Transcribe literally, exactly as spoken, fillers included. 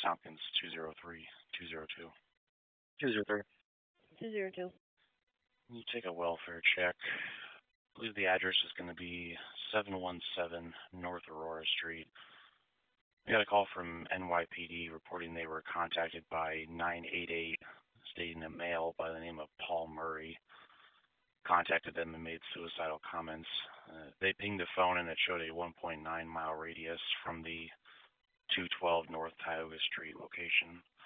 Tompkins, two zero three two zero two. two zero three. two zero two. You take a welfare check. I believe the address is going to be seven one seven North Aurora Street. We got a call from N Y P D reporting they were contacted by nine eight eight, stating a male by the name of Paul Murray contacted them and made suicidal comments. Uh, they pinged the phone and it showed a one point nine mile radius from the two twelve North Tioga Street location.